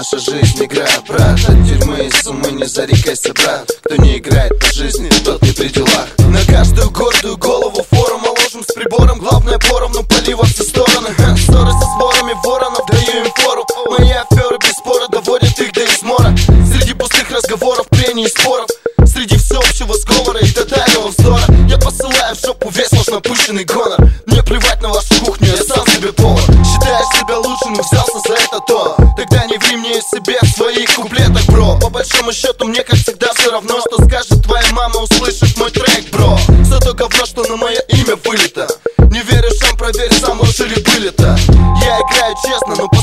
наша жизнь игра, брат. От тюрьмы и суммы не зарекайся, брат. Кто не играет по жизни, тот не при делах. На каждую гордую голову форум, а ложим с прибором. Главное поровну, пали во все стороны. Ссоры со сворами воронов, даю им фору. Мои аферы без спора доводят их до измора. Среди пустых разговоров, прений и споров, среди всеобщего сговора и тотального вздора, я посылаю в жопу весь ваш напыщенный гонор. Мне плевать на вашу кухню, я сам себе повар. Считаешь себя лучшим, но взялся за это то. Тогда не ври мне себе в своих куплетах, бро. По большому счету мне, как всегда, все равно, что скажет твоя мама, услышав мой трек, бро. Все то говно, что на мое имя вылито. Не веришь сам, проверь сам, лучше ли были-то. Я играю честно, но